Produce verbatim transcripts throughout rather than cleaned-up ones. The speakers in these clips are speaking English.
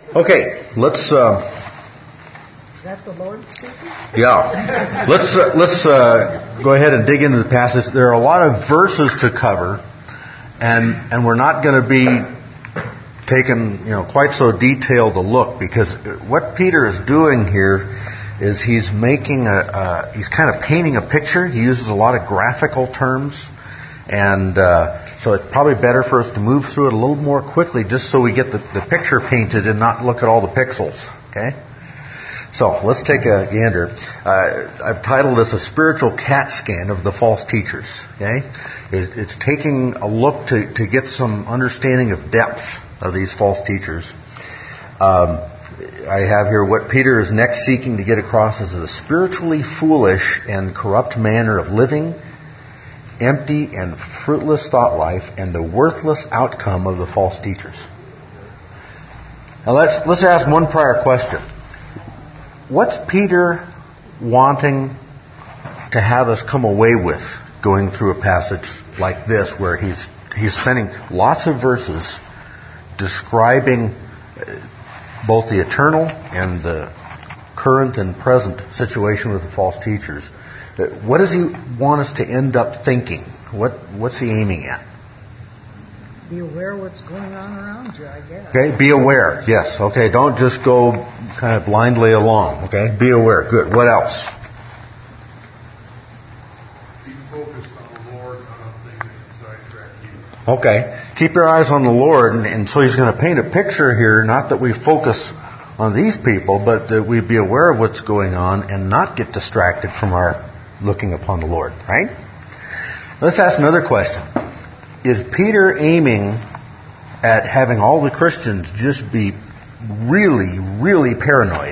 Okay, let's. Uh, Is that the Lord speaking? Yeah, let's uh, let's uh, go ahead and dig into the passage. There are a lot of verses to cover, and and we're not going to be taking you know quite so detailed a look, because what Peter is doing here is he's making a uh, he's kind of painting a picture. He uses a lot of graphical terms. And uh, so it's probably better for us to move through it a little more quickly, just so we get the, the picture painted and not look at all the pixels. Okay? So let's take a gander. Uh, I've titled this a spiritual CAT scan of the false teachers. Okay? It, it's taking a look to, to get some understanding of depth of these false teachers. Um, I have here what Peter is next seeking to get across is a spiritually foolish and corrupt manner of living, empty and fruitless thought life, and the worthless outcome of the false teachers. Now let's let's ask one prior question. What's Peter wanting to have us come away with going through a passage like this, where he's he's spending lots of verses describing both the eternal and the current and present situation with the false teachers? What does he want us to end up thinking? What What's he aiming at? Be aware of what's going on around you, I guess. Okay, be aware. Yes. Okay, don't just go kind of blindly along. Okay, be aware. Good. What else? Keep focused on the Lord, not on things that sidetrack you. Okay, keep your eyes on the Lord, and, and so he's going to paint a picture here. Not that we focus on these people, but that we be aware of what's going on and not get distracted from our looking upon the Lord, right? Let's ask another question. Is Peter aiming at having all the Christians just be really, really paranoid?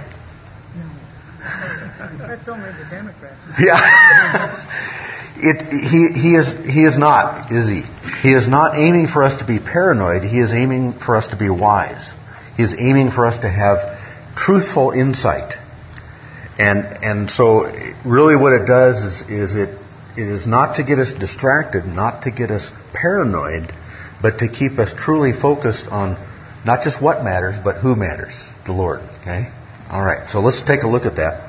No. That's only the Democrats. Yeah. it, he, he, is, he is not, is he? He is not aiming for us to be paranoid. He is aiming for us to be wise. He is aiming for us to have truthful insight. And and so really what it does is, is it it is not to get us distracted, not to get us paranoid, but to keep us truly focused on not just what matters, but who matters, the Lord. Okay? All right, so let's take a look at that.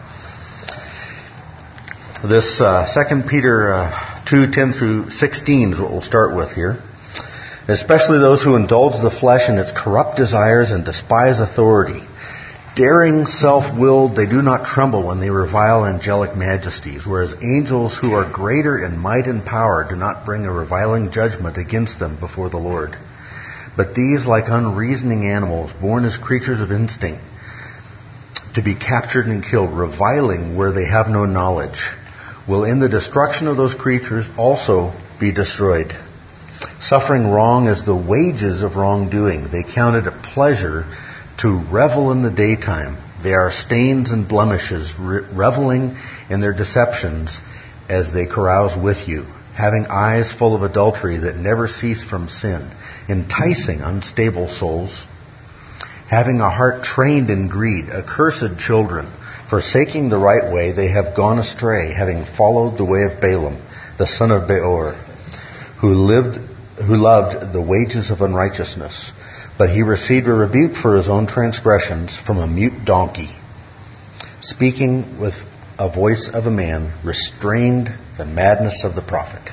This uh, Second Peter uh, two, ten through sixteen is what we'll start with here. Especially those who indulge the flesh in its corrupt desires and despise authority. Daring, self-willed, they do not tremble when they revile angelic majesties, whereas angels who are greater in might and power do not bring a reviling judgment against them before the Lord. But these, like unreasoning animals, born as creatures of instinct, to be captured and killed, reviling where they have no knowledge, will in the destruction of those creatures also be destroyed. Suffering wrong as the wages of wrongdoing, they count it a pleasure to revel in the daytime. They are stains and blemishes, re- reveling in their deceptions as they carouse with you, having eyes full of adultery that never cease from sin, enticing unstable souls, having a heart trained in greed, accursed children, forsaking the right way, they have gone astray, having followed the way of Balaam, the son of Beor, who lived, who loved the wages of unrighteousness. But he received a rebuke for his own transgressions from a mute donkey. Speaking with a voice of a man, restrained the madness of the prophet.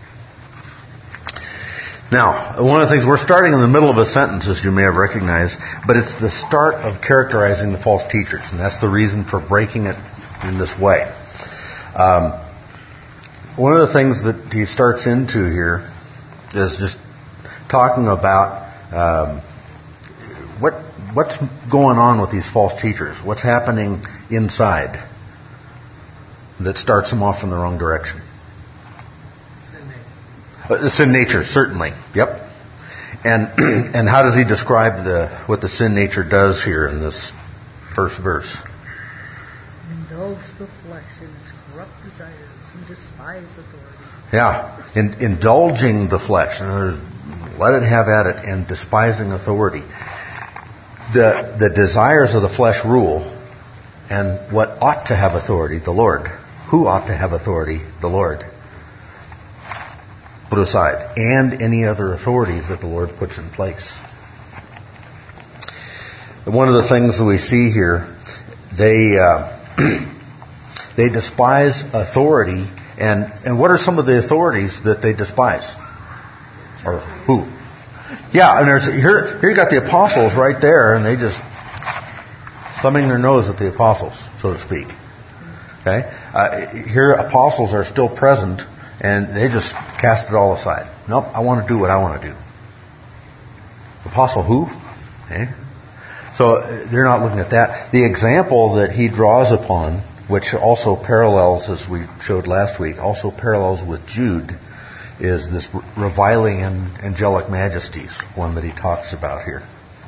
Now, one of the things, we're starting in the middle of a sentence, as you may have recognized, but it's the start of characterizing the false teachers, and that's the reason for breaking it in this way. Um, one of the things that he starts into here is just talking about um, What what's going on with these false teachers? What's happening inside that starts them off in the wrong direction? Sin nature. Uh, sin nature, certainly. Yep. And and how does he describe the what the sin nature does here in this first verse? Indulge the flesh in its corrupt desires and despise authority. Yeah, in, indulging the flesh, let it have at it, and despising authority. The the desires of the flesh rule, and what ought to have authority? The Lord. Who ought to have authority? The Lord. Put aside. And any other authorities that the Lord puts in place. one of the things that we see here, they uh, they despise authority. And, and what are some of the authorities that they despise? Or who? Yeah, and there's here here you got the apostles right there, and they just thumbing their nose at the apostles, so to speak. Okay, uh, here apostles are still present, and they just cast it all aside. Nope, I want to do what I want to do. Apostle who? Okay, so they're not looking at that. The example that he draws upon, which also parallels, as we showed last week, also parallels with Jude, is this reviling in angelic majesties, one that he talks about here.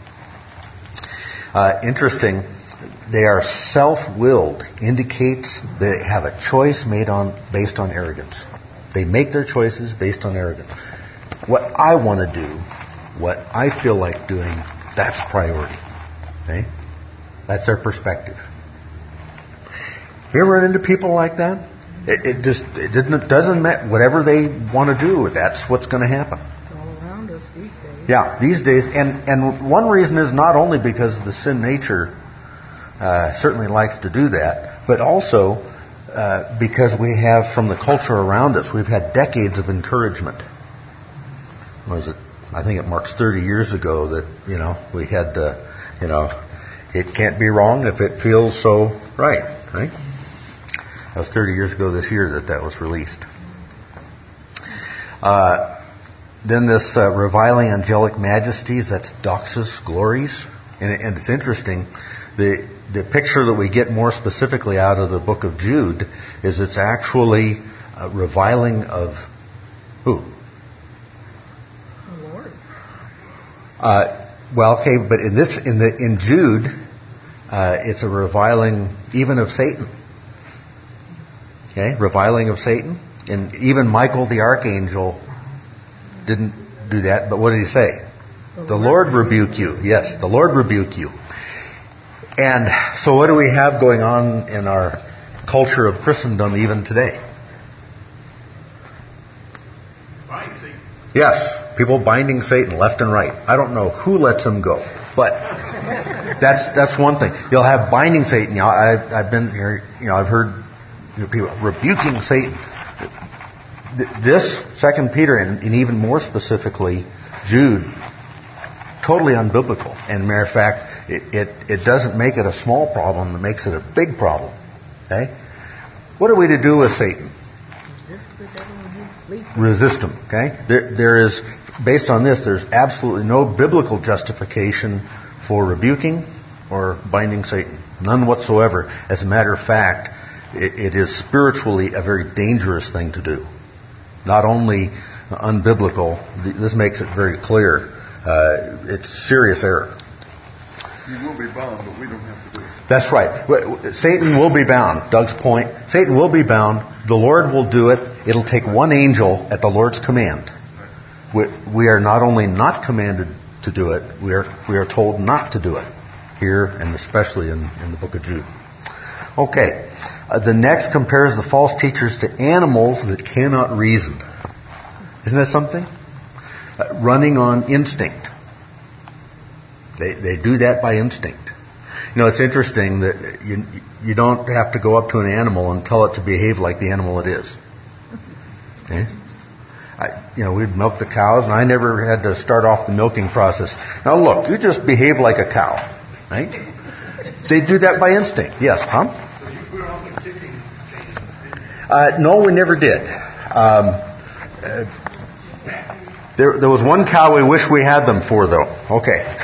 Uh, interesting, they are self-willed, indicates they have a choice made on based on arrogance. They make their choices based on arrogance. What I want to do, what I feel like doing, that's priority. Okay? That's their perspective. You ever run into people like that? It, it just it didn't it doesn't matter. Whatever they want to do, that's what's going to happen. It's all around us these days. Yeah, these days, and and one reason is not only because the sin nature uh, certainly likes to do that, but also uh, because we have from the culture around us, we've had decades of encouragement. Was it? I think it marks thirty years ago that you know we had the you know it can't be wrong if it feels so right, right? That was thirty years ago this year that that was released. Uh, then this uh, reviling angelic majesties, that's doxas, glories. And, and it's interesting, the the picture that we get more specifically out of the book of Jude is it's actually uh, reviling of who? The Lord. Uh, well, okay, but in this, in the in Jude, uh, it's a reviling even of Satan. Okay, reviling of Satan. And even Michael the archangel didn't do that, but what did he say? The Lord rebuke you. Yes, the Lord rebuke you. And so what do we have going on in our culture of Christendom even today? Bind Satan. Yes, people binding Satan left and right. I don't know who lets him go, but that's that's one thing. You'll have binding Satan. You know, I've, I've been here. You know, I've heard people rebuking Satan. This Second Peter, and, and even more specifically Jude, totally unbiblical. And matter of fact, it, it it doesn't make it a small problem; it makes it a big problem. Okay, what are we to do with Satan? Resist the devil and he'll flee. Resist him. Okay, there there is based on this, there's absolutely no biblical justification for rebuking or binding Satan, none whatsoever. As a matter of fact, it, it is spiritually a very dangerous thing to do. Not only unbiblical, this makes it very clear. Uh, it's serious error. You will be bound, but we don't have to do it. That's right. Satan will be bound. Doug's point. Satan will be bound. The Lord will do it. It'll take one angel at the Lord's command. We, we are not only not commanded to do it, we are we are told not to do it here, and especially in, in the book of Jude. Okay. Uh, the next compares the false teachers to animals that cannot reason. Isn't that something? Uh, running on instinct. They they do that by instinct. You know, it's interesting that you you don't have to go up to an animal and tell it to behave like the animal it is. Okay? I, you know, we'd milk the cows, and I never had to start off the milking process. Now look, you just behave like a cow, right? They do that by instinct. Yes, huh? Uh, no, we never did. Um, uh, there, there was one cow we wish we had them for, though. Okay.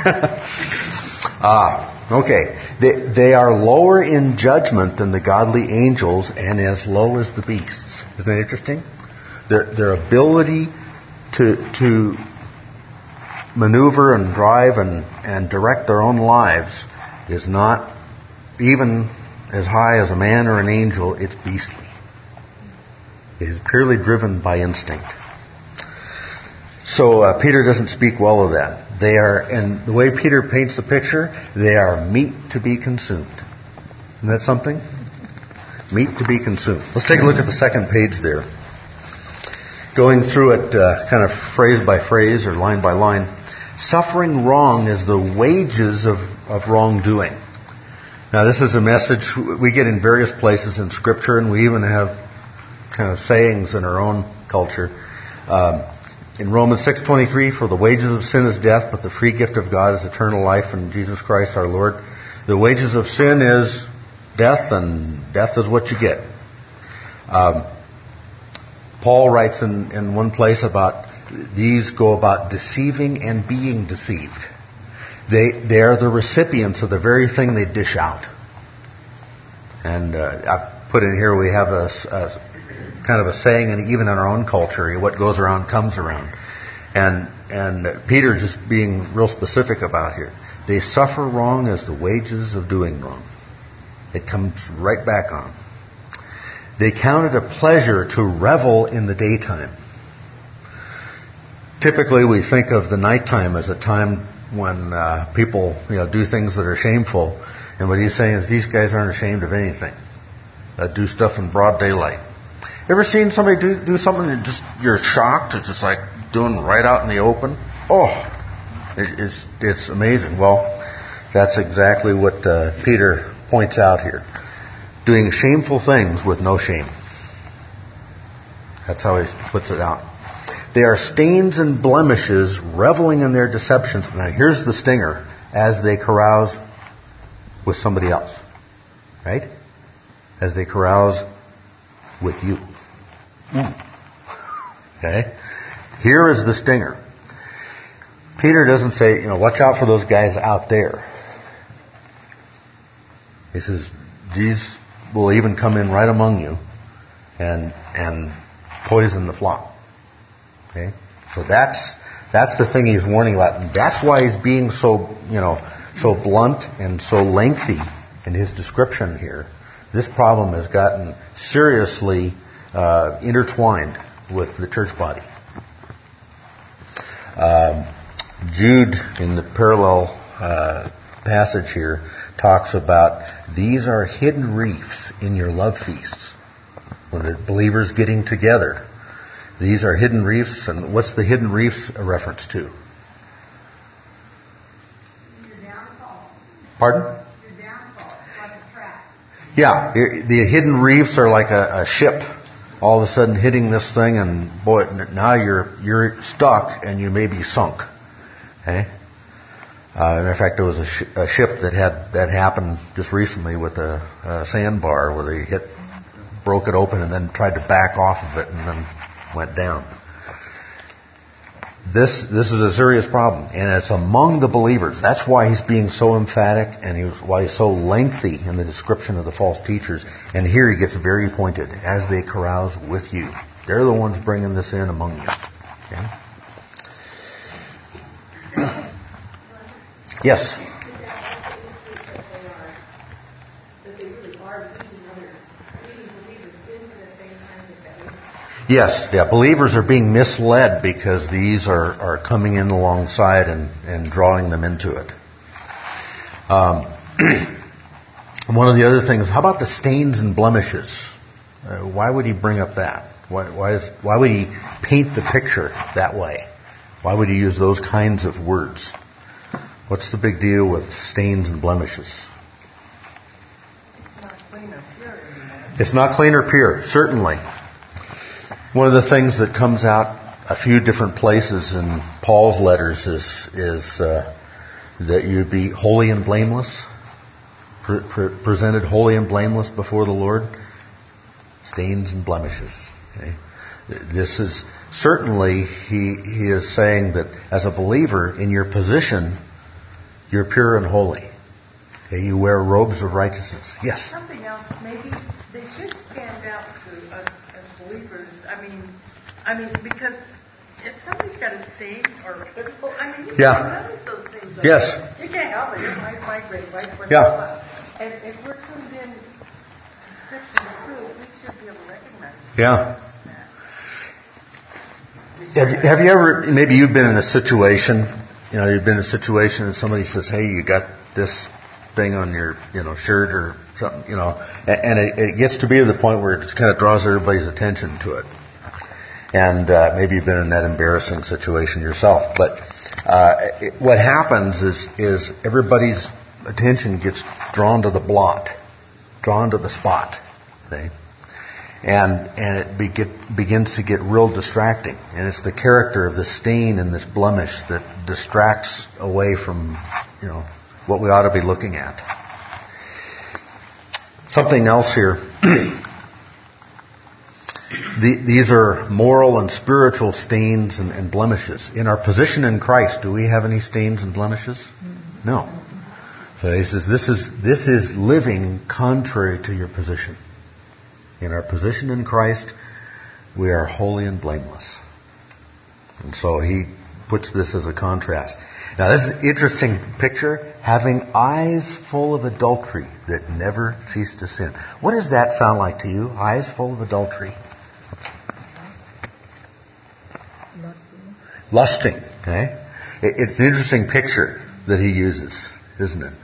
Ah, okay. They, they are lower in judgment than the godly angels and as low as the beasts. Isn't that interesting? Their, their ability to to maneuver and drive and, and direct their own lives is not even as high as a man or an angel. It's beastly. It is purely driven by instinct. So uh, Peter doesn't speak well of that. They are, and the way Peter paints the picture, they are meat to be consumed. Isn't that something? Meat to be consumed. Let's take a look at the second page there. Going through it uh, kind of phrase by phrase or line by line. Suffering wrong is the wages of, of wrongdoing. Now, this is a message we get in various places in Scripture, and we even have kind of sayings in our own culture. Um, in Romans six twenty-three, for the wages of sin is death, but the free gift of God is eternal life in Jesus Christ our Lord. The wages of sin is death, and death is what you get. Um, Paul writes in, in one place about these go about deceiving and being deceived. They they are the recipients of the very thing they dish out. And uh, I put in here we have a, a kind of a saying, and even in our own culture, what goes around comes around. And and Peter just being real specific about here. They suffer wrong as the wages of doing wrong. It comes right back on. They count it a pleasure to revel in the daytime. Typically, we think of the nighttime as a time when uh, people, you know, do things that are shameful. And what he's saying is these guys aren't ashamed of anything. They do stuff in broad daylight. Ever seen somebody do, do something and just you're shocked? It's just like doing right out in the open. Oh, it, it's it's amazing. Well, that's exactly what uh, Peter points out here. Doing shameful things with no shame. That's how he puts it out. They are stains and blemishes, reveling in their deceptions. Now here's the stinger. As they carouse with somebody else. Right? As they carouse with you. Okay? Here is the stinger. Peter doesn't say, you know, watch out for those guys out there. He says, these will even come in right among you and and poison the flock. Okay? So that's that's the thing he's warning about. And that's why he's being so, you know, so blunt and so lengthy in his description here. This problem has gotten seriously uh, intertwined with the church body. Um, Jude, in the parallel uh, passage here, talks about these are hidden reefs in your love feasts. When the believers getting together, these are hidden reefs. And what's the hidden reefs a reference to? Your downfall. Pardon? Your downfall. It's like a trap. Yeah, the hidden reefs are like a, a ship all of a sudden hitting this thing, and boy, now you're you're stuck and you may be sunk. Okay. Uh, matter of fact, there was a, sh- a ship that had that happened just recently with a, a sandbar where they hit, broke it open, and then tried to back off of it, and then went down. This this is a serious problem, and it's among the believers. That's why he's being so emphatic, and he was, why he's so lengthy in the description of the false teachers. And here he gets very pointed. As they carouse with you, they're the ones bringing this in among you. Okay? Yes. Yes, yeah, believers are being misled because these are, are coming in alongside and, and drawing them into it. Um, one of the other things, how about the stains and blemishes? Uh, why would he bring up that? Why, why, is, why would he paint the picture that way? Why would he use those kinds of words? What's the big deal with stains and blemishes? It's not clean or pure. It's not clean or pure, certainly. One of the things that comes out a few different places in Paul's letters is is uh, that you be holy and blameless, pre- pre- presented holy and blameless before the Lord. Stains and blemishes. Okay? This is certainly he he is saying that as a believer in your position, you're pure and holy. Okay? You wear robes of righteousness. Yes. Something else, maybe they should stand out to us as believers. I mean, I mean, because if somebody's got a stain or a physical, I mean, you Yeah. can't notice those things. Yes. You can't help it. It might migrate right for Yeah. And if we're tuned in to Scripture and truth, we should be able to recognize it. Yeah. Have you, have you ever, maybe you've been in a situation, you know, you've been in a situation and somebody says, hey, you got this thing on your, you know, shirt or something, you know, and, and it, it gets to be to the point where it just kind of draws everybody's attention to it. And uh, maybe you've been in that embarrassing situation yourself. But uh, it, what happens is is everybody's attention gets drawn to the blot, drawn to the spot, okay? and and it be, get, begins to get real distracting. And it's the character of this stain and this blemish that distracts away from, you know, what we ought to be looking at. Something else here. the, these are moral and spiritual stains and, and blemishes. In our position in Christ, do we have any stains and blemishes? No. So he says this is this is living contrary to your position. In our position in Christ, we are holy and blameless. And so he puts this as a contrast. Now this is an interesting picture. Having eyes full of adultery that never cease to sin. What does that sound like to you? Eyes full of adultery. Lusting. Okay? It's an interesting picture that he uses, isn't it?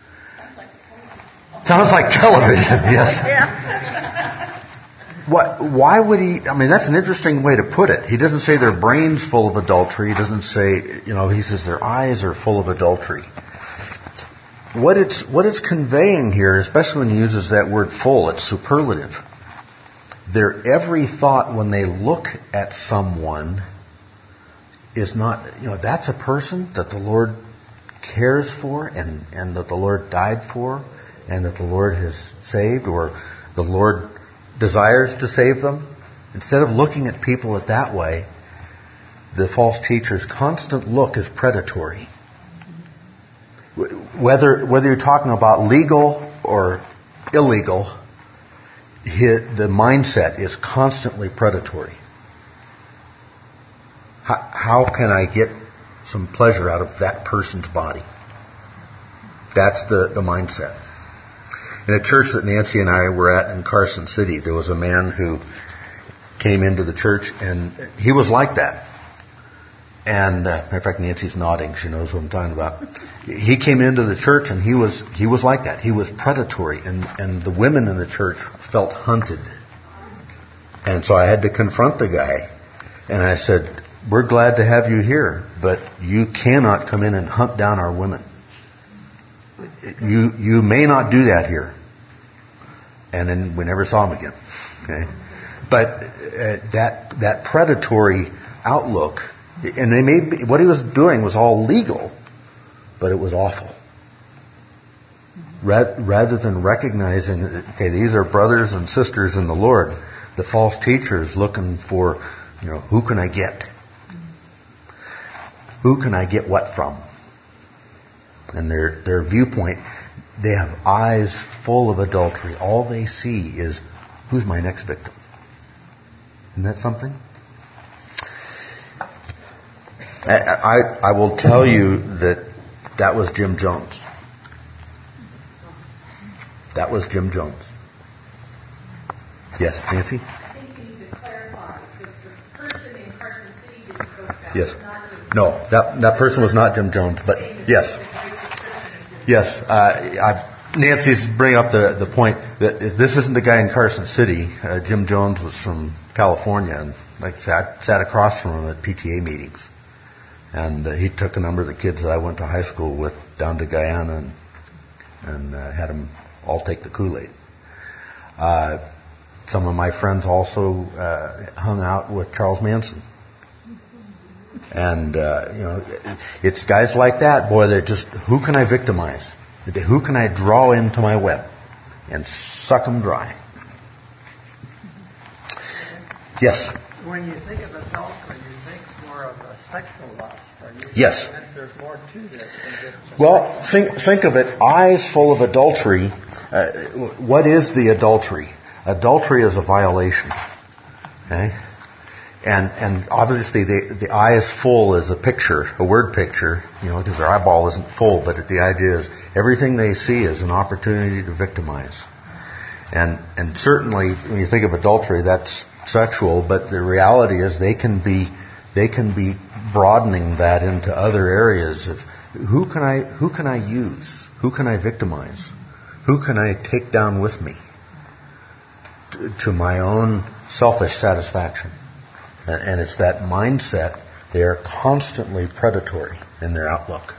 Sounds like television, yes. Yeah. What? Why would he? I mean, that's an interesting way to put it. He doesn't say their brains full of adultery. He doesn't say, you know, he says their eyes are full of adultery. What it's what it's conveying here, especially when he uses that word "full," it's superlative. Their every thought when they look at someone is not, you know, that's a person that the Lord cares for and and that the Lord died for and that the Lord has saved, or the Lord desires to save them. Instead of looking at people at that way, the false teacher's constant look is predatory. Whether whether you're talking about legal or illegal, the mindset is constantly predatory. How, how can I get some pleasure out of that person's body? That's the, the mindset. In a church that Nancy and I were at in Carson City, there was a man who came into the church, and he was like that. And, uh, matter of fact, Nancy's nodding. She knows what I'm talking about. He came into the church, and he was he was like that. He was predatory, and, and the women in the church felt hunted. And so I had to confront the guy, and I said, "We're glad to have you here, but you cannot come in and hunt down our women. You you may not do that here." And then we never saw him again. Okay, but uh, that that predatory outlook, and they may be, what he was doing was all legal, but it was awful. Rather than recognizing, okay, these are brothers and sisters in the Lord, the false teacher is looking for, you know, who can I get? Who can I get what from? And their their viewpoint, they have eyes full of adultery. All they see is, who's my next victim? Isn't that something? I, I, I will tell you that that was Jim Jones. That was Jim Jones. Yes, Nancy? I think you need to clarify, because the person in Carson City that spoke about Yes. was not Jim No, that that person was not Jim Jones, but yes. Yes, uh, I, Nancy's bringing up the, the point that if this isn't the guy in Carson City. Uh, Jim Jones was from California, and like I said, I sat across from him at P T A meetings. And uh, he took a number of the kids that I went to high school with down to Guyana and, and uh, had them all take the Kool-Aid. Uh, some of my friends also uh, hung out with Charles Manson. And, uh, you know, it's guys like that, boy, they're just, who can I victimize? Who can I draw into my web and suck them dry? Yes? When you think of adultery, you think more of a sexual lust. Are you Yes. saying that there's more to this than just... Well, think, think of it, eyes full of adultery. Uh, what is the adultery? Adultery is a violation. Okay? And and obviously the the eye is full is a picture, a word picture, you know, because their eyeball isn't full, but the idea is everything they see is an opportunity to victimize. And and certainly when you think of adultery, that's sexual, but the reality is they can be they can be broadening that into other areas of who can I who can I use? Who can I victimize? Who can I take down with me to, to my own selfish satisfaction? And it's that mindset They are constantly predatory in their outlook.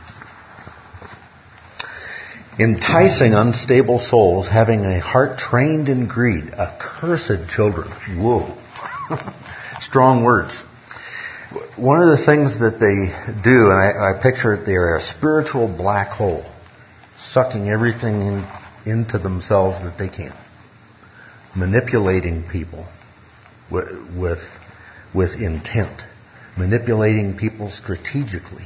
Enticing unstable souls, having a heart trained in greed, accursed children. Whoa. Strong words. One of the things that they do, and I, I picture it, they're a spiritual black hole, sucking everything in, into themselves that they can. Manipulating people with, with, with intent. Manipulating people strategically.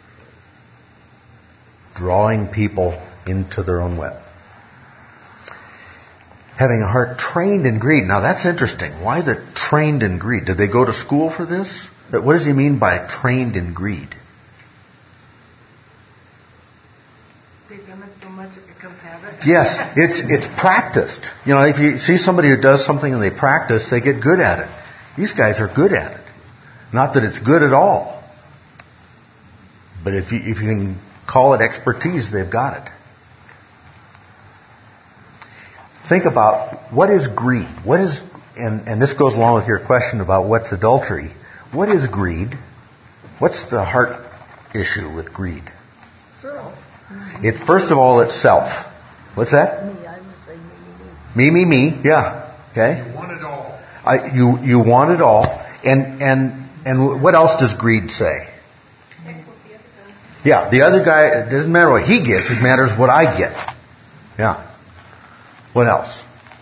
Drawing people into their own web. Having a heart trained in greed. Now that's interesting. Why the trained in greed? Did they go to school for this? What does he mean by trained in greed? They've done it so much it becomes habit. Yes, it's it's practiced. You know, if you see somebody who does something and they practice, they get good at it. These guys are good at it. Not that it's good at all. But if you, if you can call it expertise, they've got it. Think about what is greed. What is, and, and this goes along with your question about what's adultery. What is greed? What's the heart issue with greed? Self. It's first of all it's self. What's that? Me, I would say me, me, me. Me, me, me. Yeah. Okay. You want it all. I, you you want it all, and and and what else does greed say? Yeah, the other guy, it doesn't matter what he gets, it matters what I get. Yeah. What else?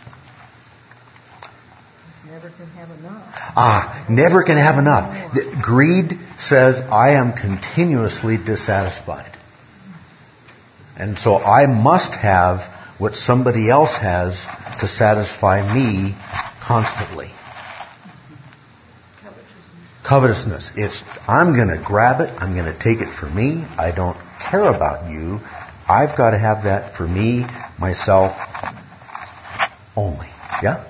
Just never can have enough. Ah, never can have enough. The, greed says, I am continuously dissatisfied. And so I must have what somebody else has to satisfy me constantly. Covetousness. It's, I'm going to grab it. I'm going to take it for me. I don't care about you. I've got to have that for me, myself, only. Yeah?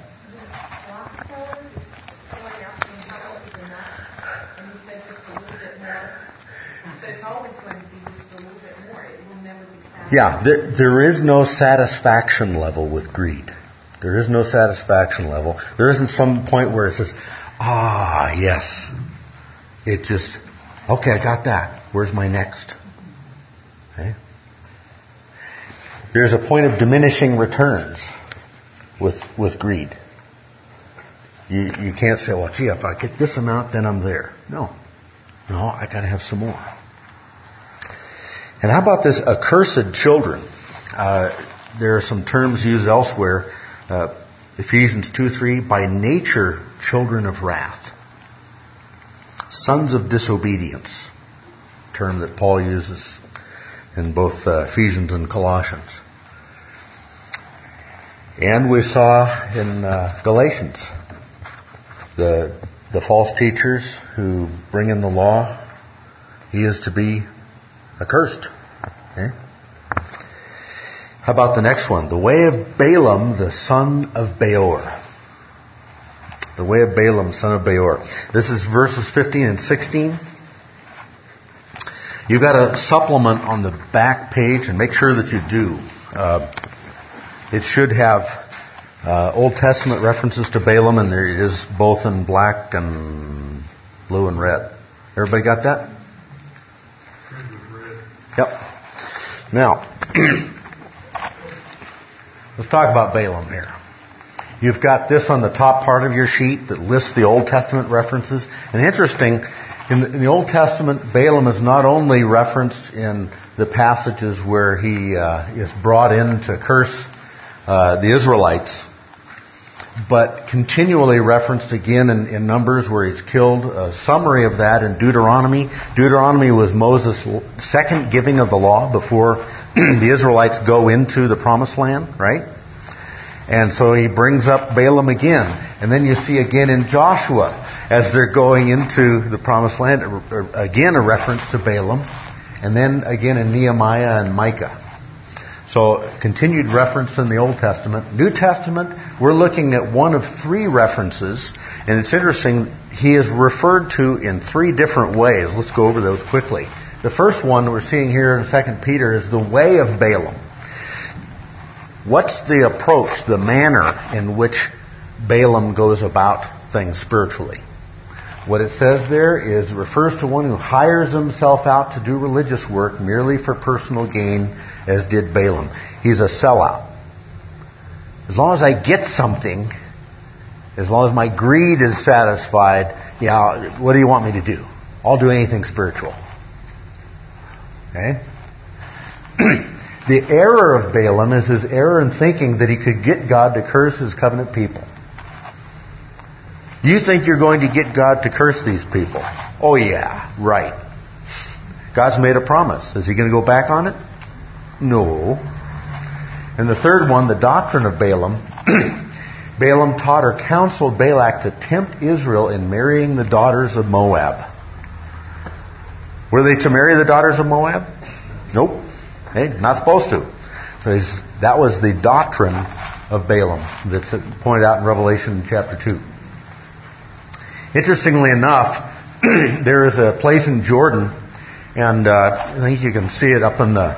Yeah, there, there is no satisfaction level with greed. There is no satisfaction level. There isn't some point where it says, ah, yes. It just, okay, I got that. Where's my next? Okay. There's a point of diminishing returns with with greed. You you can't say, well, gee, if I get this amount, then I'm there. No. No, I got to have some more. And how about this accursed children? Uh, there are some terms used elsewhere. Uh, Ephesians two three, by nature, children of wrath. Sons of disobedience. Term that Paul uses in both uh, Ephesians and Colossians. And we saw in uh, Galatians the the false teachers who bring in the law. He is to be accursed. Okay? How about the next one? The way of Balaam, the son of Beor. The way of Balaam, son of Beor. This is verses fifteen and sixteen. You've got a supplement on the back page, and make sure that you do. Uh, it should have uh, Old Testament references to Balaam, and there it is both in black and blue and red. Everybody got that? Yep. Now, let's talk about Balaam here. You've got this on the top part of your sheet that lists the Old Testament references. And interesting, in the, in the Old Testament, Balaam is not only referenced in the passages where he uh, is brought in to curse uh, the Israelites, but continually referenced again in, in Numbers where he's killed. A summary of that in Deuteronomy. Deuteronomy was Moses' second giving of the law before the Israelites go into the Promised Land, right? And so he brings up Balaam again. And then you see again in Joshua, as they're going into the Promised Land, again a reference to Balaam. And then again in Nehemiah and Micah. So continued reference in the Old Testament. New Testament, we're looking at one of three references. And it's interesting, he is referred to in three different ways. Let's go over those quickly. The first one we're seeing here in Second Peter is the way of Balaam. What's the approach, the manner in which Balaam goes about things spiritually? What it says there is it refers to one who hires himself out to do religious work merely for personal gain, as did Balaam. He's a sellout. As long as I get something, as long as my greed is satisfied, yeah, what do you want me to do? I'll do anything spiritual. Okay? The error of Balaam is his error in thinking that he could get God to curse his covenant people. You think you're going to get God to curse these people? Oh yeah, right. God's made a promise. Is he going to go back on it? No. And the third one, the doctrine of Balaam. Balaam taught or counseled Balak to tempt Israel in marrying the daughters of Moab. Were they to marry the daughters of Moab? Nope. Hey, not supposed to. Because that was the doctrine of Balaam that's pointed out in Revelation chapter two. Interestingly enough, there is a place in Jordan, and uh, I think you can see it up in the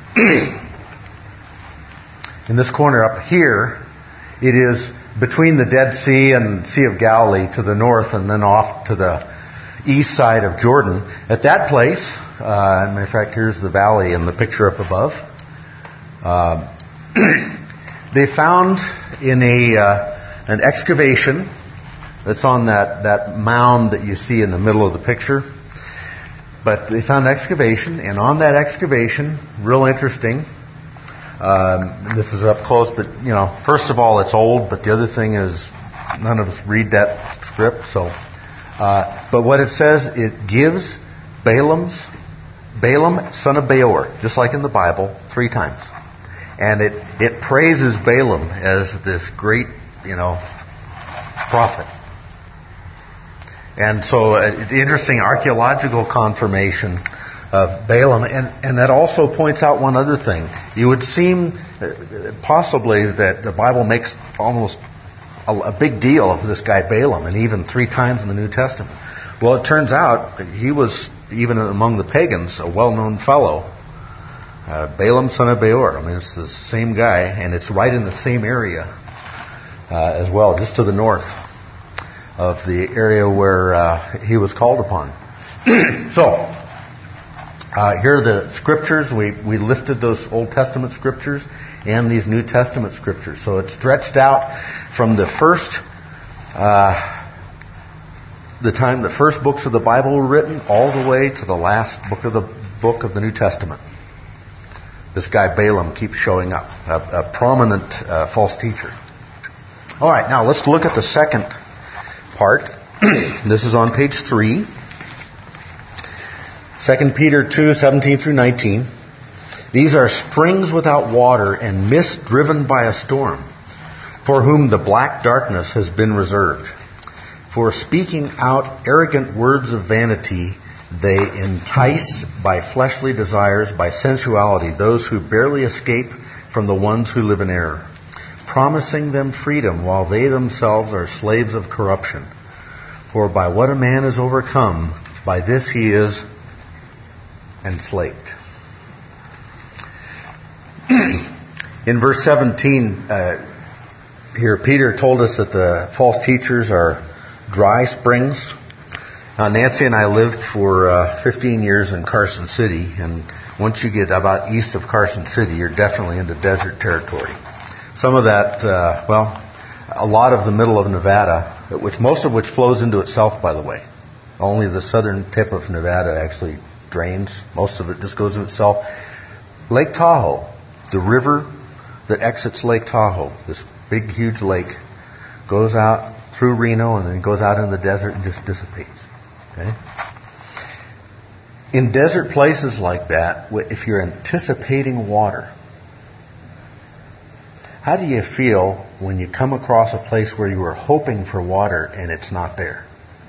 in this corner up here. It is between the Dead Sea and Sea of Galilee to the north, and then off to the east side of Jordan. At that place, uh, as a matter of fact, here's the valley in the picture up above. Uh, they found in a uh, an excavation that's on that, that mound that you see in the middle of the picture. But they found an excavation, and on that excavation, real interesting. Um, this is up close, but you know, first of all, it's old. But the other thing is, none of us read that script, so. Uh, but what it says, it gives Balaam's, Balaam, son of Beor, just like in the Bible, three times. And it, it praises Balaam as this great, you know, prophet. And so, uh, interesting archaeological confirmation of Balaam. And, and that also points out one other thing. You would seem, uh, possibly, that the Bible makes almost A, a big deal of this guy Balaam, and even three times in the New Testament. Well, it turns out he was, even among the pagans, a well-known fellow. Uh, Balaam, son of Beor. I mean, it's the same guy, and it's right in the same area uh, as well, just to the north of the area where uh, he was called upon. So, uh, here are the scriptures. We, we listed those Old Testament scriptures and these New Testament scriptures. So it's stretched out from the first, uh, the time the first books of the Bible were written, all the way to the last book of the book of the New Testament. This guy Balaam keeps showing up, a, a prominent uh, false teacher. All right, now let's look at the second part. This is on page three. Second Peter two, seventeen through nineteen. These are springs without water and mist driven by a storm, for whom the black darkness has been reserved. For speaking out arrogant words of vanity, they entice by fleshly desires, by sensuality, those who barely escape from the ones who live in error, promising them freedom while they themselves are slaves of corruption. For by what a man is overcome, by this he is enslaved. In verse seventeen, uh, here Peter told us that the false teachers are dry springs. Now, Nancy and I lived for uh, fifteen years in Carson City, and once you get about east of Carson City, you're definitely into desert territory. Some of that, uh, well, a lot of the middle of Nevada, which most of which flows into itself, by the way. Only the southern tip of Nevada actually drains. Most of it just goes to itself. Lake Tahoe, the river that exits Lake Tahoe, this big, huge lake, goes out through Reno and then goes out in the desert and just dissipates. Okay? In desert places like that, if you're anticipating water, how do you feel when you come across a place where you were hoping for water and it's not there?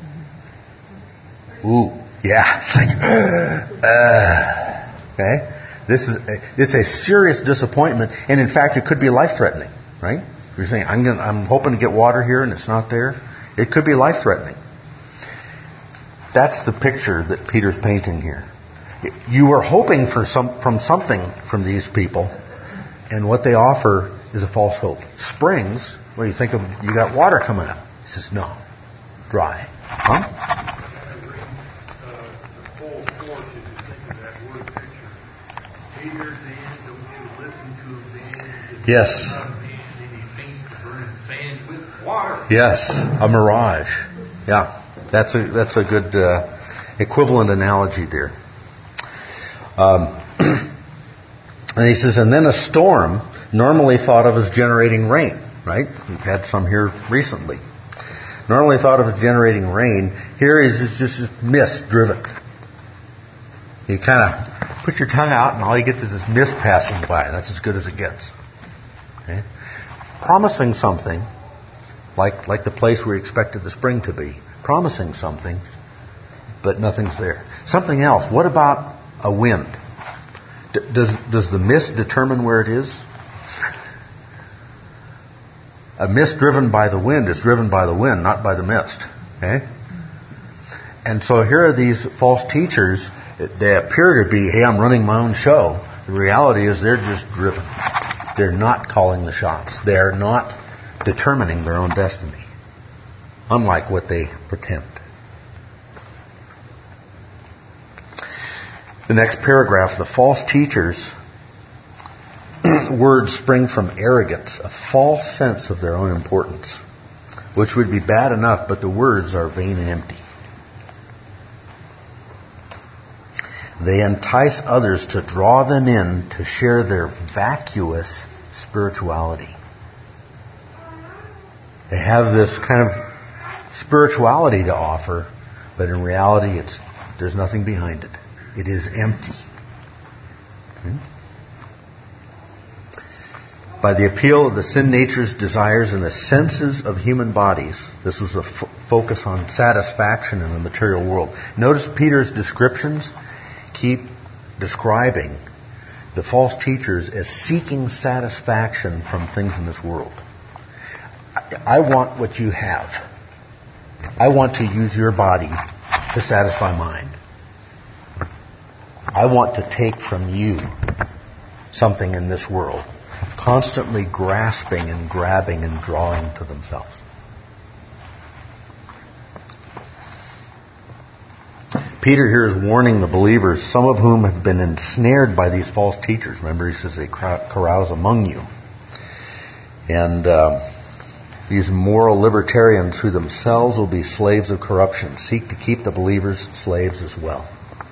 Ooh, yeah, it's like, uh, okay? This is a, it's a serious disappointment, and in fact, it could be life-threatening, right? You're saying, I'm gonna, I'm hoping to get water here, and it's not there. It could be life-threatening. That's the picture that Peter's painting here. You were hoping for some from something from these people, and what they offer is a false hope. Springs, well, you think of, you got water coming up. He says, no, dry. Huh? Peter at the end, don't you listen to him then? Yes. And he thinks the burning sand with water. Yes, a mirage. Yeah, that's a that's a good uh, equivalent analogy there. Um, and he says, and then a storm, normally thought of as generating rain, right? We've had some here recently. Normally thought of as generating rain, here is just, just mist driven. You kind of put your tongue out and all you get is this mist passing by. That's as good as it gets. Okay? Promising something, like like the place we expected the spring to be. Promising something, but nothing's there. Something else. What about a wind? D- does does the mist determine where it is? A mist driven by the wind is driven by the wind, not by the mist. Okay? And so here are these false teachers. They appear to be, hey, I'm running my own show. The reality is they're just driven. They're not calling the shots. They're not determining their own destiny. Unlike what they pretend. The next paragraph, the false teachers' words spring from arrogance, a false sense of their own importance, which would be bad enough, but the words are vain and empty. They entice others to draw them in to share their vacuous spirituality. They have this kind of spirituality to offer, but in reality it's there's nothing behind it. It is empty. Hmm? By the appeal of the sin nature's desires and the senses of human bodies, this was a f- focus on satisfaction in the material world. Notice Peter's descriptions keep describing the false teachers as seeking satisfaction from things in this world. I want what you have. I want to use your body to satisfy mine. I want to take from you something in this world, constantly grasping and grabbing and drawing to themselves. Peter here is warning the believers, some of whom have been ensnared by these false teachers. Remember, he says they carouse among you. And uh, these moral libertarians who themselves will be slaves of corruption seek to keep the believers slaves as well.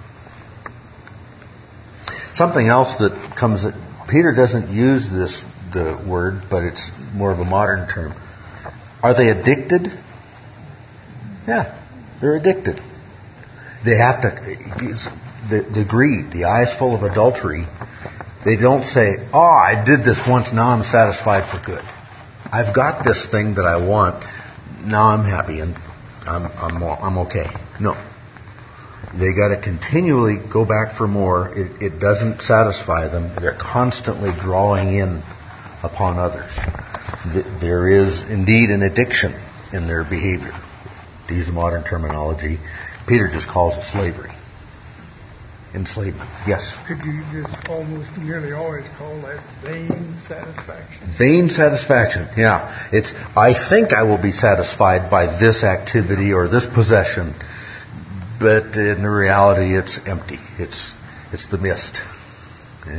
Something else that comes, that Peter doesn't use this the word, but it's more of a modern term. Are they addicted? Yeah, they're addicted. They have to, the, the greed, the eyes full of adultery, they don't say, oh, I did this once, now I'm satisfied for good. I've got this thing that I want, now I'm happy and I'm, I'm, I'm okay. No. They got to continually go back for more. It, it doesn't satisfy them. They're constantly drawing in upon others. There is indeed an addiction in their behavior. To use modern terminology, Peter just calls it slavery. Enslavement. Yes? Could you just almost nearly always call that vain satisfaction? Vain satisfaction, yeah. It's, I think I will be satisfied by this activity or this possession, but in reality it's empty. It's, it's the mist. Okay?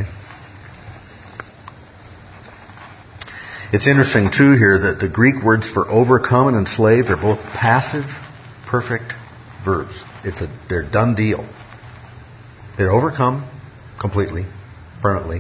It's interesting too here that the Greek words for overcome and enslaved are both passive, perfect verbs. It's a they're done deal. They're overcome completely, permanently.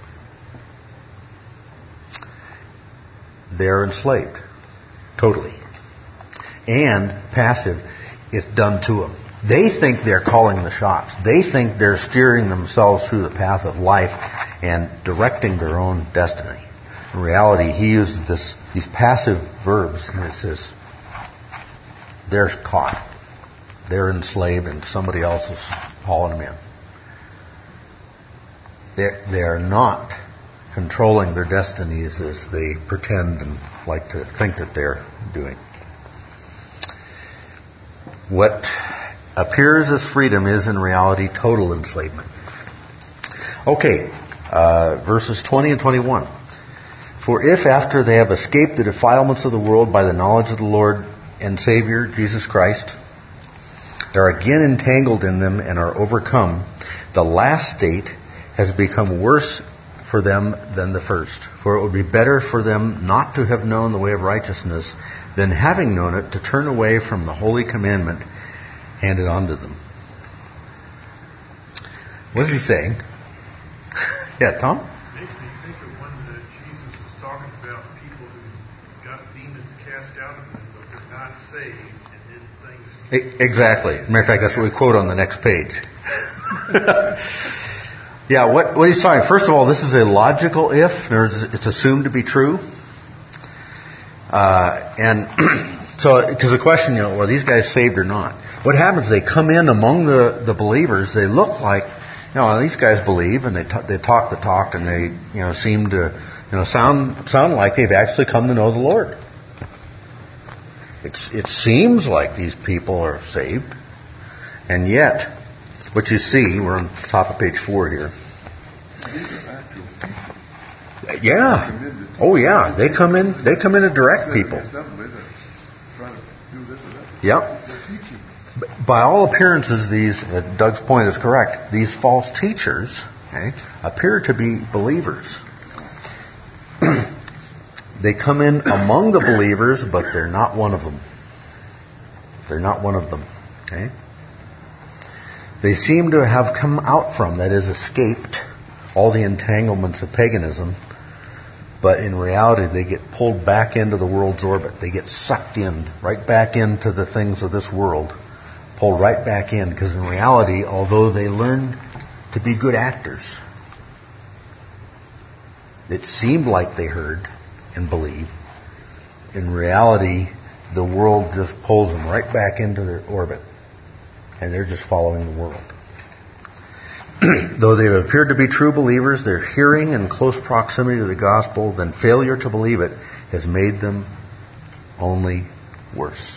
They're enslaved, totally. And passive, it's done to them. They think they're calling the shots. They think they're steering themselves through the path of life and directing their own destiny. In reality, he uses this, these passive verbs, and it says they're caught. They're enslaved, and somebody else is hauling them in. They're, they're not controlling their destinies as they pretend and like to think that they're doing. What appears as freedom is in reality total enslavement. Okay, uh, verses twenty and twenty-one. For if after they have escaped the defilements of the world by the knowledge of the Lord and Savior, Jesus Christ, they are again entangled in them and are overcome, the last state has become worse for them than the first. For it would be better for them not to have known the way of righteousness than having known it to turn away from the holy commandment handed on to them. What is he saying? Yeah, Tom? Makes me think of when uh, Jesus was talking about people who got demons cast out of them, but they're not saved, and then things... Exactly. Matter of fact, that's what we quote on the next page. Yeah, what, what he's talking, first of all, this is a logical if. It's assumed to be true. Uh, and so, because the question, you know, well, are these guys saved or not? What happens, they come in among the, the believers, they look like, you know, these guys believe, and they t- they talk the talk, and they, you know, seem to, you know, sound sound like they've actually come to know the Lord. It's it seems like these people are saved, and yet, what you see, we're on top of page four here. Yeah. Oh yeah, they come in. They come in to direct people. Yep. By all appearances, these, uh, Doug's point is correct, these false teachers, okay, appear to be believers. They come in among the believers, but they're not one of them. They're not one of them. Okay? They seem to have come out from, that is, escaped all the entanglements of paganism, but in reality they get pulled back into the world's orbit. They get sucked in, right back into the things of this world. Pulled right back in, because in reality, although they learn to be good actors, it seemed like they heard and believed. In reality, the world just pulls them right back into their orbit, and they're just following the world. Though they've appeared to be true believers, their hearing in close proximity to the gospel, then failure to believe it, has made them only worse.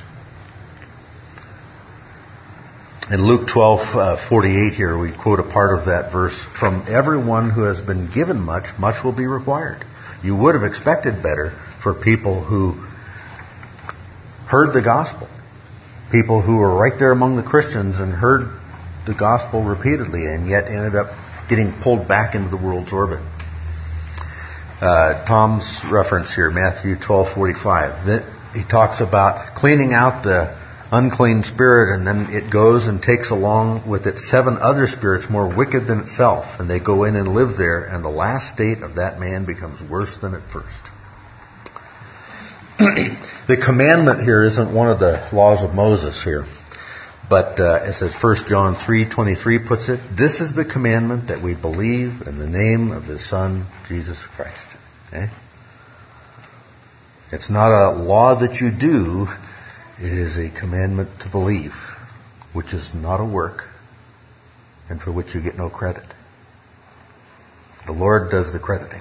In Luke twelve forty-eight here, we quote a part of that verse. From everyone who has been given much, much will be required. You would have expected better for people who heard the gospel. People who were right there among the Christians and heard the gospel repeatedly and yet ended up getting pulled back into the world's orbit. Uh, Tom's reference here, Matthew twelve forty-five. That he talks about cleaning out the unclean spirit, and then it goes and takes along with it seven other spirits more wicked than itself, and they go in and live there, and the last state of that man becomes worse than at first. The commandment here isn't one of the laws of Moses here, but uh, as First John three twenty-three puts it, this is the commandment, that we believe in the name of His Son, Jesus Christ. Okay? It's not a law that you do. It is a commandment to believe, which is not a work, and for which you get no credit. The Lord does the crediting.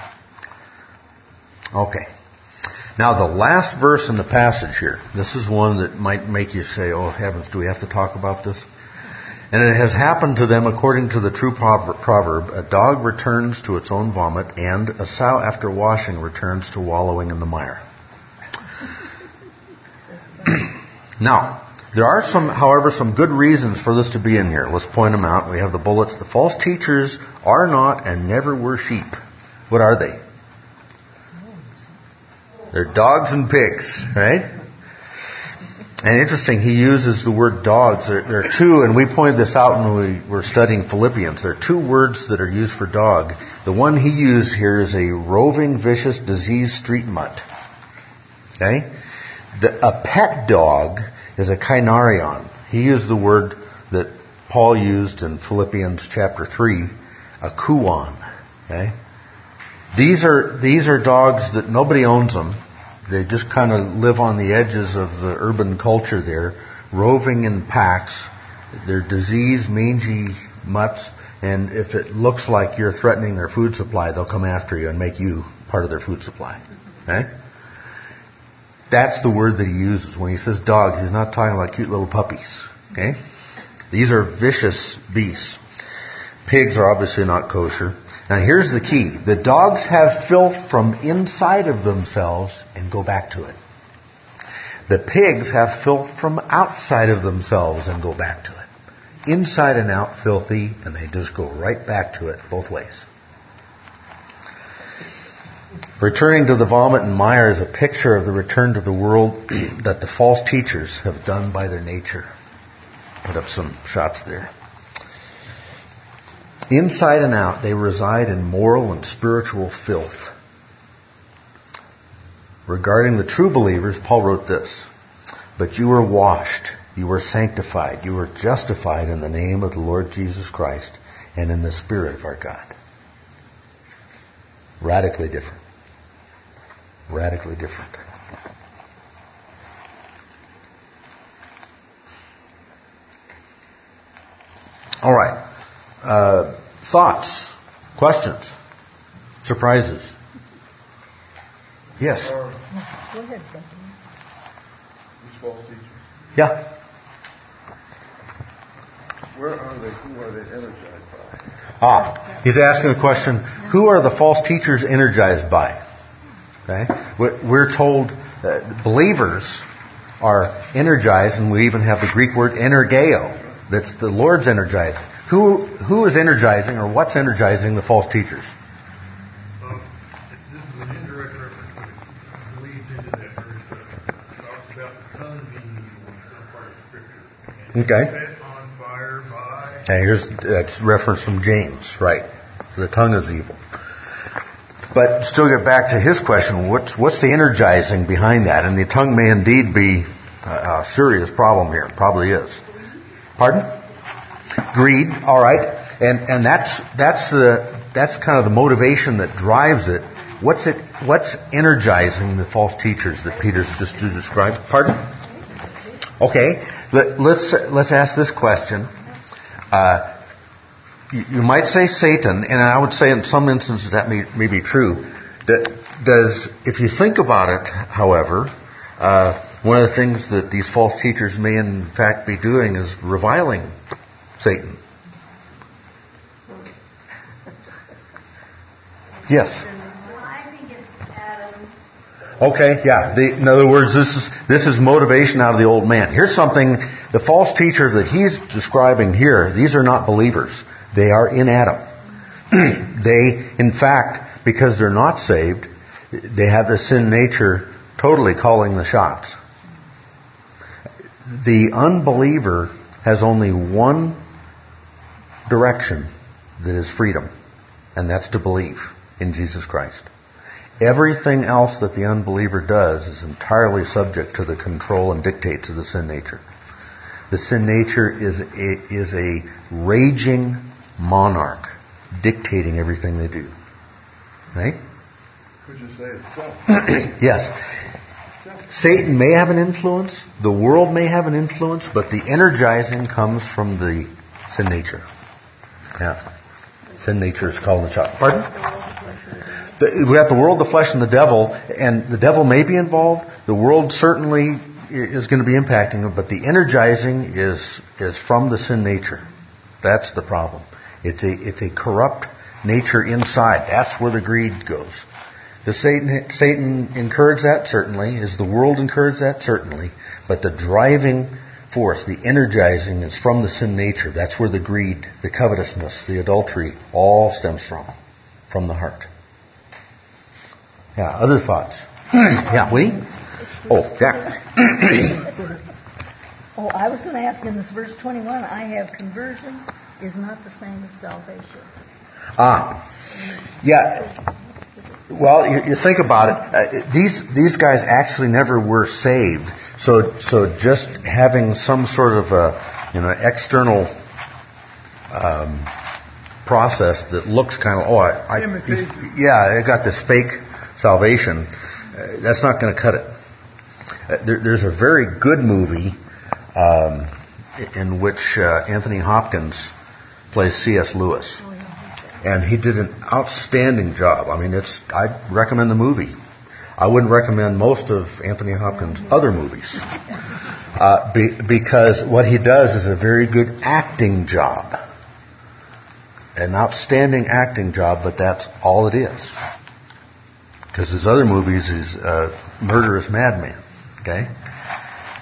Okay. Now the last verse in the passage here, this is one that might make you say, oh heavens, do we have to talk about this? And it has happened to them according to the true proverb, a dog returns to its own vomit, and a sow after washing returns to wallowing in the mire. Now, there are some, however, some good reasons for this to be in here. Let's point them out. We have the bullets. The false teachers are not and never were sheep. What are they? They're dogs and pigs, right? And interesting, he uses the word dogs. There, there are two, and we pointed this out when we were studying Philippians. There are two words that are used for dog. The one he used here is a roving, vicious, diseased street mutt. Okay? The, a pet dog is a kainarion. He used the word that Paul used in Philippians chapter three, a kuon. Okay? These are these are dogs that nobody owns them. They just kind of live on the edges of the urban culture there, roving in packs. They're diseased, mangy mutts, and if it looks like you're threatening their food supply, they'll come after you and make you part of their food supply. Okay? That's the word that he uses. When he says dogs, he's not talking about cute little puppies. Okay? These are vicious beasts. Pigs are obviously not kosher. Now here's the key. The dogs have filth from inside of themselves and go back to it. The pigs have filth from outside of themselves and go back to it. inside and out filthy, and they just go right back to it both ways. Returning to the vomit and mire is a picture of the return to the world that the false teachers have done by their nature. Put up some shots there. Inside and out, they reside in moral and spiritual filth. Regarding the true believers, Paul wrote this: "But you were washed, you were sanctified, you were justified in the name of the Lord Jesus Christ and in the Spirit of our God." Radically different. Radically different. All right. Uh, thoughts? Questions? Surprises? Yes? Go ahead, Bethany. These false teachers. Yeah? Where are they? Who are they energized by? Ah, he's asking the question, who are the false teachers energized by? Okay? We're told that believers are energized, and we even have the Greek word energeo. That's the Lord's energizing. Who who is energizing, or what's energizing the false teachers? Um, this is an indirect reference, but it leads into that verse that talks about the tongue being evil in some part of Scripture. And Okay. set on fire by. Okay, here's that's reference from James, right? The tongue is evil. But still get back to his question, what's what's the energizing behind that? And the tongue may indeed be a, a serious problem here. It probably is. Pardon? Greed, all right. And and that's that's the that's kind of the motivation that drives it. What's it what's energizing the false teachers that Peter's just described? Pardon? Okay. Let, let's let's ask this question. Uh, you, you might say Satan, and I would say in some instances that may, may be true. That does, if you think about it, however, uh, one of the things that these false teachers may in fact be doing is reviling Satan. Yes. Well, I think it's Adam. Okay, yeah. The, in other words, this is this is motivation out of the old man. Here's something, the false teacher that he's describing here, these are not believers. They are in Adam. They, in fact, because they're not saved, they have the sin nature totally calling the shots. The unbeliever has only one direction that is freedom, and that's to believe in Jesus Christ. Everything else that the unbeliever does is entirely subject to the control and dictates of the sin nature. The sin nature is a, is a raging monarch dictating everything they do. Right? Could you say it's self? Yes. Satan may have an influence, the world may have an influence, but the energizing comes from the sin nature. Yeah. Sin nature is called the shot. Pardon? The, we have the world, the flesh, and the devil, and the devil may be involved. The world certainly is going to be impacting it, but the energizing is is from the sin nature. That's the problem. It's a it's a corrupt nature inside. That's where the greed goes. Does Satan Satan encourage that? Certainly. Does the world encourage that? Certainly. But the driving force, the energizing, is from the sin nature. That's where the greed, the covetousness, the adultery all stems from, from the heart. Yeah, other thoughts? Yeah, we? Oh, yeah. Oh, I was going to ask in this verse twenty-one, I have conversion is not the same as salvation. Ah, yeah. Well, you, you think about it. Uh, these these guys actually never were saved. So so just having some sort of a you know external um, process that looks kind of oh I, I yeah I got this fake salvation. Uh, that's not going to cut it. Uh, there, there's a very good movie um, in which uh, Anthony Hopkins plays C S Lewis. And he did an outstanding job. I mean, it's. I'd recommend the movie. I wouldn't recommend most of Anthony Hopkins' other movies. Uh, be, because what he does is a very good acting job. An outstanding acting job, but that's all it is. Because his other movies is uh, Murderous Madman. Okay?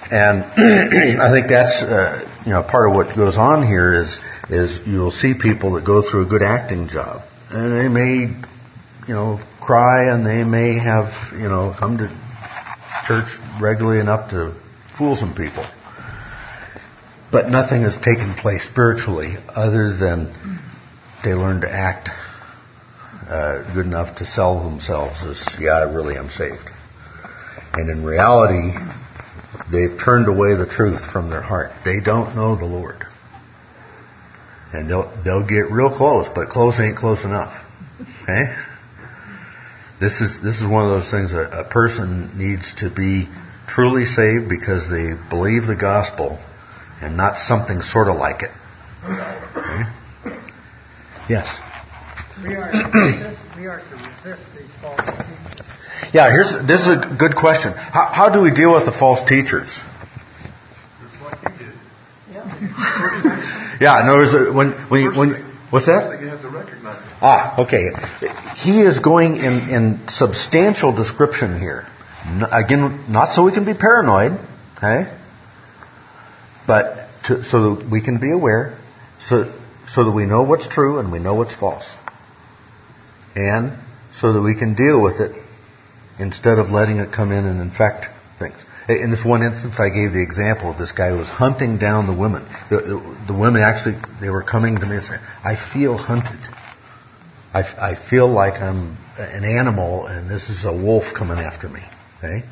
and I think that's uh, you know part of what goes on here is is you'll see people that go through a good acting job, and they may you know cry, and they may have you know come to church regularly enough to fool some people, but nothing has taken place spiritually other than they learn to act uh, good enough to sell themselves as, yeah, I really am saved. And in reality, they've turned away the truth from their heart. They don't know the Lord. And they'll they'll get real close, but close ain't close enough. Okay? This is this is one of those things that a person needs to be truly saved because they believe the gospel and not something sort of like it. Okay? Yes? We are to resist, we are to resist these false teachers. Yeah, here's this is a good question. How, how do we deal with the false teachers? Just like you did. Yeah. Yeah, in other words, when when you, when what's that? You have to recognize it. Ah, okay. He is going in, in substantial description here. N- again, not so we can be paranoid, okay? But to, so that we can be aware, so so that we know what's true and we know what's false, and so that we can deal with it instead of letting it come in and infect things. In this one instance, I gave the example of this guy who was hunting down the women. The, the, the women actually, they were coming to me and saying, I feel hunted. I, I feel like I'm an animal and this is a wolf coming after me. Okay?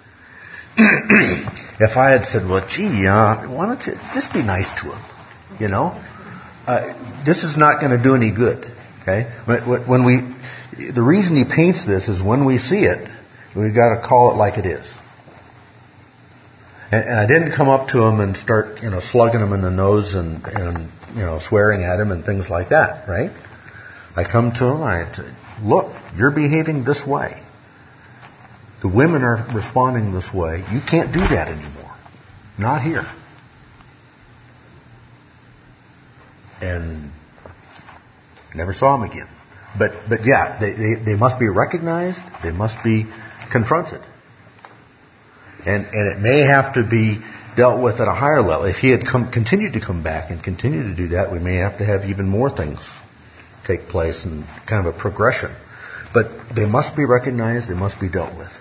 If I had said, well, gee, uh, why don't you just be nice to him? You know? Uh, this is not going to do any good. Okay? When, when we, the reason he paints this is when we see it, we've got to call it like it is. And, and I didn't come up to him and start, you know, slugging him in the nose and, and, you know, swearing at him and things like that, right? I come to him and I say, look, you're behaving this way. The women are responding this way. You can't do that anymore. Not here. And never saw him again. But but yeah, they, they, they must be recognized. They must be confronted. And and it may have to be dealt with at a higher level. If he had come, continued to come back and continue to do that, we may have to have even more things take place and kind of a progression. But they must be recognized. They must be dealt with.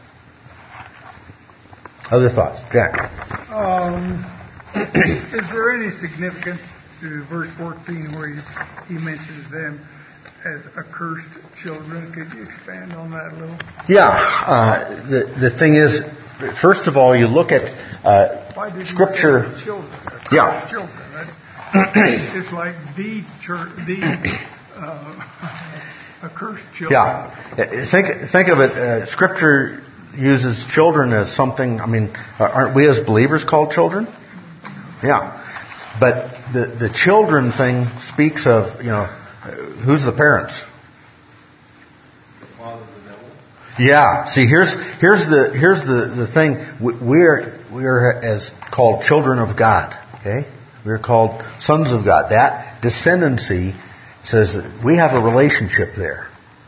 Other thoughts? Jack? Um, is there any significance to verse fourteen where he, he mentions them as accursed children? Could you expand on that a little? Yeah. Uh, the, the thing is, first of all, you look at uh, Why did Scripture. He say children? Accursed Yeah. Children. That's it's like the church, the uh, accursed children. Yeah. Think think of it. Uh, scripture uses children as something. I mean, aren't we as believers called children? Yeah. But the the children thing speaks of, you know, who's the parents? The father of the devil. Yeah. See, here's here's the here's the the thing. We are we are as called children of God. Okay. We are called sons of God. That descendancy says that we have a relationship there.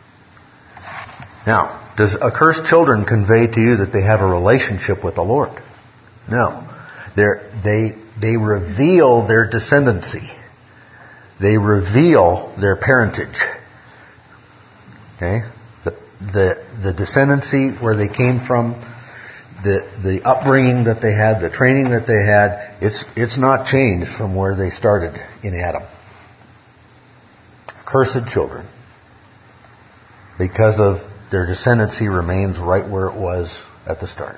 Now, does accursed children convey to you that they have a relationship with the Lord? No. They're, they they reveal their descendancy. They reveal their parentage. Okay? The the, the descendancy, where they came from, the the upbringing that they had, the training that they had, it's it's not changed from where they started in Adam. Cursed children. Because of their descendancy remains right where it was at the start.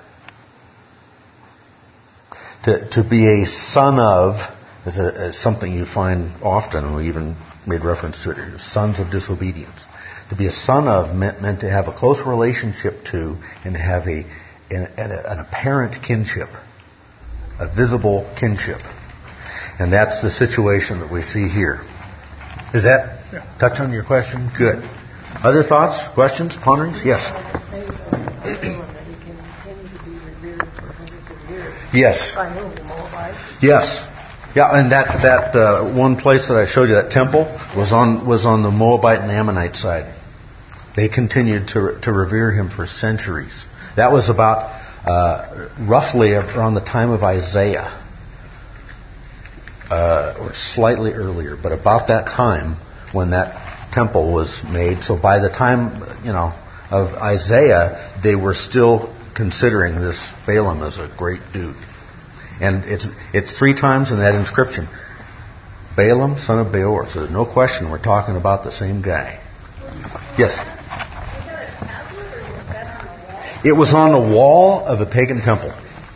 To to be a son of is, a, is something you find often, and we even made reference to it, sons of disobedience. To be a son of meant, meant to have a close relationship to and have a an, an apparent kinship, a visible kinship. And that's the situation that we see here. Does that touch on your question? Good. Other thoughts, questions, ponderings? Yes. Yes. Yes. Yeah, and that that uh, one place that I showed you, that temple, was on was on the Moabite and Ammonite side. They continued to to revere him for centuries. That was about uh, roughly around the time of Isaiah, uh, or slightly earlier, but about that time when that temple was made. So by the time, you know, of Isaiah, they were still considering this Balaam as a great dude. And it's it's three times in that inscription. Balaam, son of Beor. So there's no question we're talking about the same guy. Yes? It was on the wall of a pagan temple.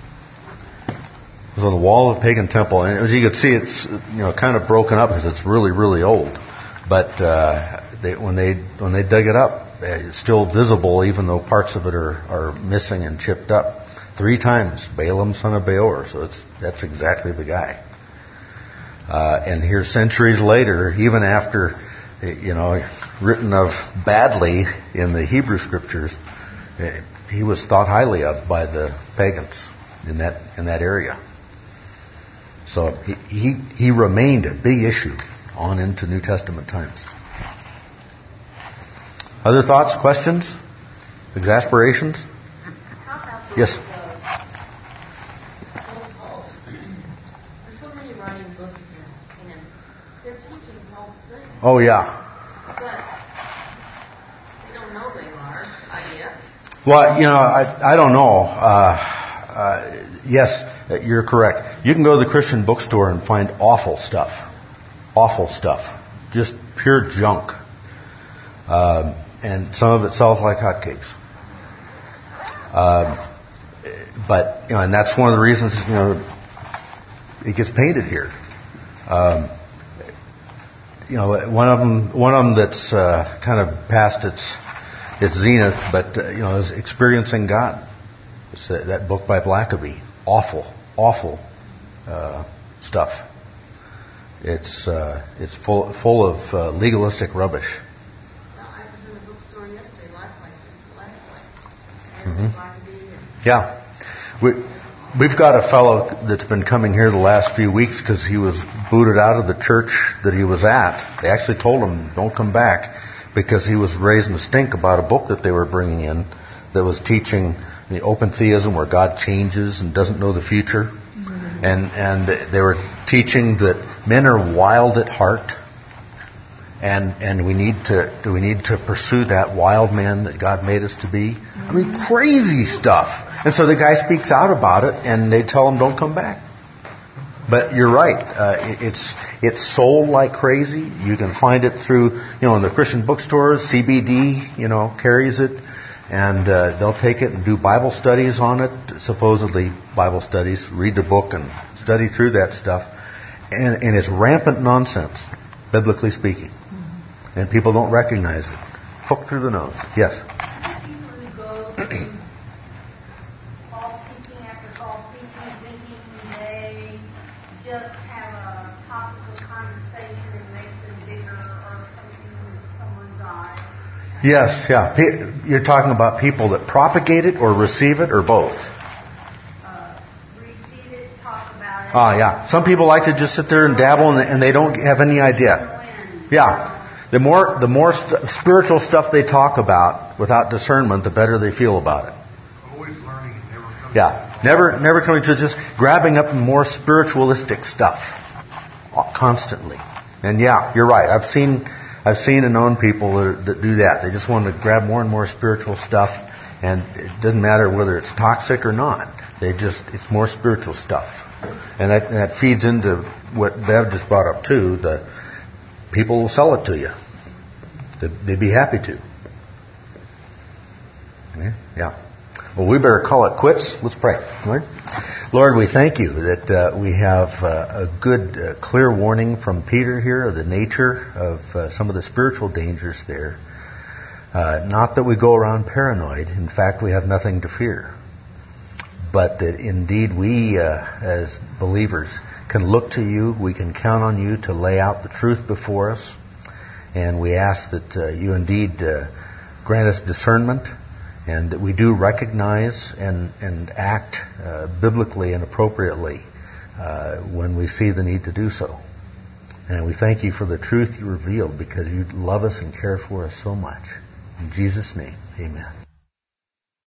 It was on the wall of a pagan temple. And as you can see, it's, you know, kind of broken up because it's really, really old. But uh, they, when they when they dug it up, it's still visible, even though parts of it are, are missing and chipped up. Three times, Balaam, son of Beor. So it's that's exactly the guy. Uh, and here, centuries later, even after, you know, written of badly in the Hebrew Scriptures, he was thought highly of by the pagans in that in that area. So he he, he remained a big issue on into New Testament times. Other thoughts, questions, exasperations? Yes. There's so many writing books now, and they're teaching false things. Oh yeah. But they don't know they are, I guess. Well, you know, I I don't know. Uh, uh, yes, you're correct. You can go to the Christian bookstore and find awful stuff, awful stuff, just pure junk, um, and some of it sells like hotcakes. Um, but you know, and that's one of the reasons, you know, it gets painted here. Um, you know, one of them, one of them that's uh, kind of past its its zenith, but uh, you know, is Experiencing God. It's that, that book by Blackaby. Awful, awful uh, stuff. It's uh, it's full full of uh, legalistic rubbish. Well, I was in a bookstore yesterday, Life Like Life Like, Mm-hmm. and Blackaby and Yeah. We, we've got a fellow that's been coming here the last few weeks because he was booted out of the church that he was at. They actually told him, don't come back, because he was raising a stink about a book that they were bringing in that was teaching the open theism where God changes and doesn't know the future. Mm-hmm. And, and they were teaching that men are wild at heart. And and we need to do we need to pursue that wild man that God made us to be? I mean, crazy stuff. And so the guy speaks out about it, and they tell him, "Don't come back." But you're right. Uh, it's it's sold like crazy. You can find it through, you know, in the Christian bookstores. C B D, you know, carries it, and uh, they'll take it and do Bible studies on it. Supposedly Bible studies. Read the book and study through that stuff, and and it's rampant nonsense, biblically speaking. And people don't recognize it. Hook through the nose. Yes? people who go to false teaching after false teaching, thinking they just have a topic of conversation and makes them bigger or something in someone's eye. Yes, yeah. Pe- You're talking about people that propagate it or receive it or both? Uh, receive it, talk about it. Ah, yeah. Some people like to just sit there and dabble and, and they don't have any idea. Yeah. The more the more st- spiritual stuff they talk about without discernment, the better they feel about it. Always learning and never coming. Yeah, never never coming to just grabbing up more spiritualistic stuff uh, constantly. And yeah, you're right. I've seen I've seen and known people that, that do that. They just want to grab more and more spiritual stuff, and it doesn't matter whether it's toxic or not. They just it's more spiritual stuff, and that that feeds into what Bev just brought up too. The people will sell it to you. They'd be happy to. Yeah. Well, we better call it quits. Let's pray. Lord, Lord, we thank you that uh, we have uh, a good, uh, clear warning from Peter here of the nature of uh, some of the spiritual dangers there. Uh, not that we go around paranoid. In fact, we have nothing to fear. But that indeed we, uh, as believers, can look to you. We can count on you to lay out the truth before us. And we ask that uh, you indeed uh, grant us discernment, and that we do recognize and, and act uh, biblically and appropriately uh, when we see the need to do so. And we thank you for the truth you revealed, because you love us and care for us so much. In Jesus' name, amen.